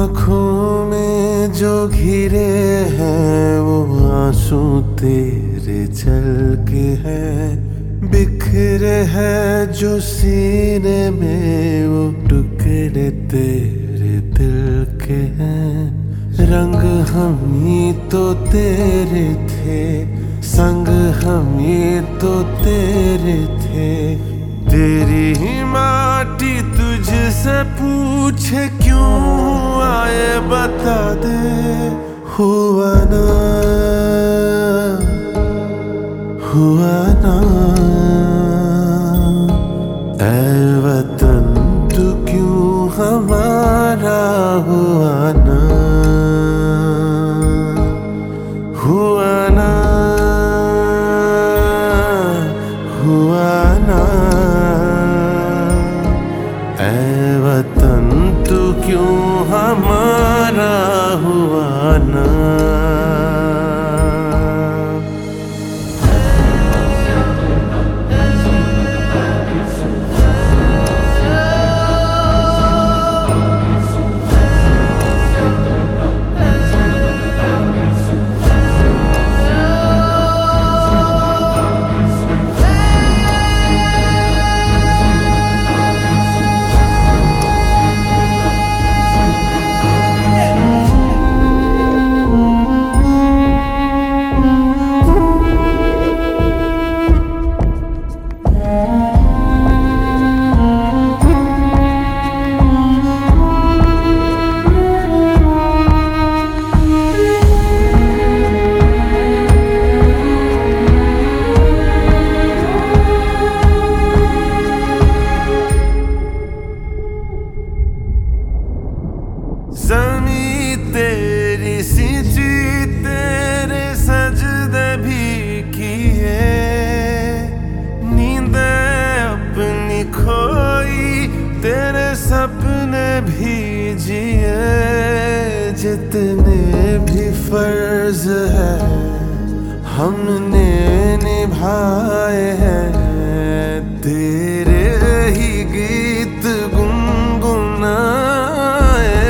आँखों में जो घिरे हैं वो आंसू तेरे छलके हैं। बिखरे हैं जो सीने में वो टुकड़े तेरे दिल के हैं। रंग हम ही तो तेरे थे, संग हम ही तो तेरे थे। तेरी ही माटी तुझसे पूछे क्यों आए बता दे। हुआ ना हुआ ना ऐ वतन तू क्यों हमारा हुआ ना। हुआ ना हुआ ना ऐ वतन तू क्यों हमारा हुआ ना। ज़मीं तेरी सिंची तेरे सजदे भी किए। नींदें अपनी खोई तेरे सपने भी जिए। जितने भी फर्ज है हमने निभाए हैं। तेरे ही गीत गुनगुनाए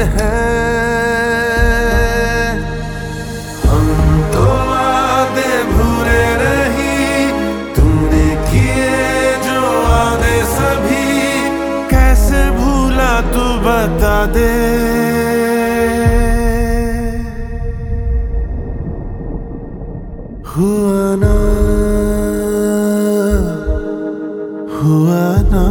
हैं। हम तो वादे भूले नहीं तूने किए जो वादे सभी। कैसे भूला तू बता दे। हुआ ना हुआ ना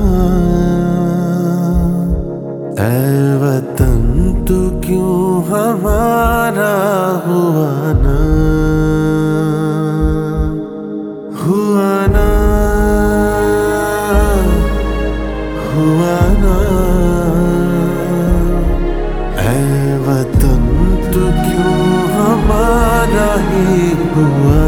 ऐ वतन तू क्यों हमारा हुआ ना। हुआ ना हुआ ना ऐ वतन तू क्यों हमारा ही हुआ।